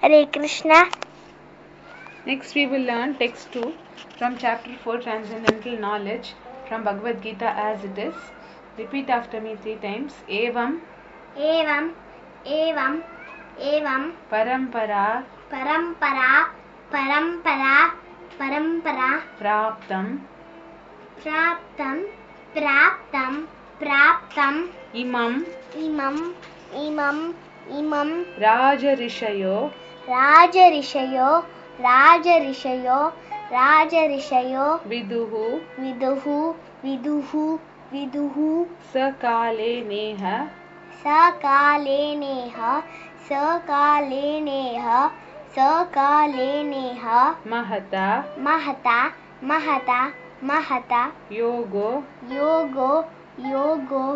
Hare Krishna. Next we will learn text 2 from chapter 4 Transcendental Knowledge from Bhagavad Gita as it is. Repeat after me 3 times. Evam Evam, evam, evam. Parampara Parampara, parampara, parampara. Praptam Praptam, praptam, praptam. Imam Imam, imam, imam. Rajarishayo Rajarishayo, rajarishayo, rajarishayo. Viduhu Viduhu, viduhu, viduhu. Sakale Neha Sakale neha, sakale neha, sakale neha. Mahata Mahata, mahata, mahata. Yogo Yogo, yogo,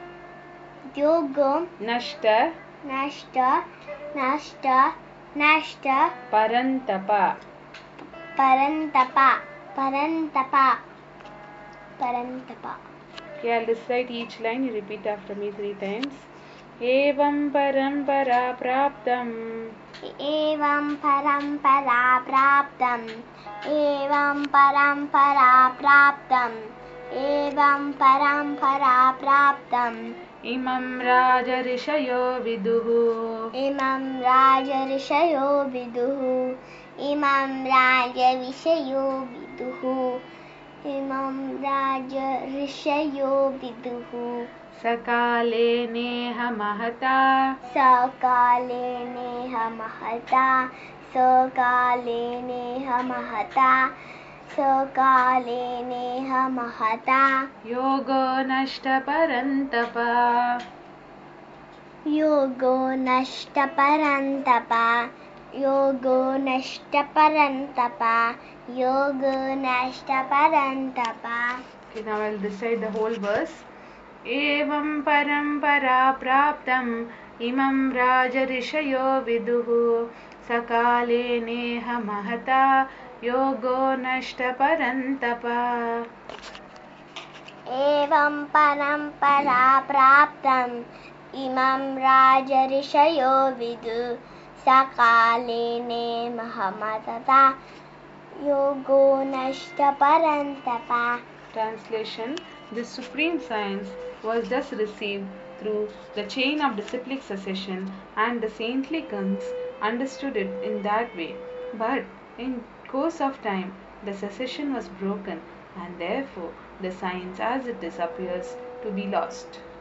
yogo. Nashta Nashta, nashta, nashta. Parantapa. Parantapa, parantapa, parantapa. Okay, I'll recite each line. You repeat after me 3 times. Evam parampara praptam. Evam parampara praptam. Evam parampara praptam. Evam parampara praptam. Imam rajarishayo viduhu. Imam rajarishayo viduhu. Imam rajarishayo viduhu. Imam rajarishayo viduhu. Sakale neha mahata. Sakale neha mahata. Sakale neha mahata. Sakale neha mahata. Yogo nashta parantapa. Yogo nashta parantapa. Yogo nashta parantapa. Yogo nashta parantapa. Okay, now I'll recite the whole verse. Evam parampara praptam imam rajarishayo viduhu sakale neha mahata yogo nashta parantapa. Evam parampara praptam imam rajarishayo vidu sakale ne mahamatata yogo nashta parantapa. Translation: this supreme science was thus received through the chain of disciplic succession, and the saintly kings understood it in that way. But in course of time, the succession was broken, and therefore the science as it is appears to be lost.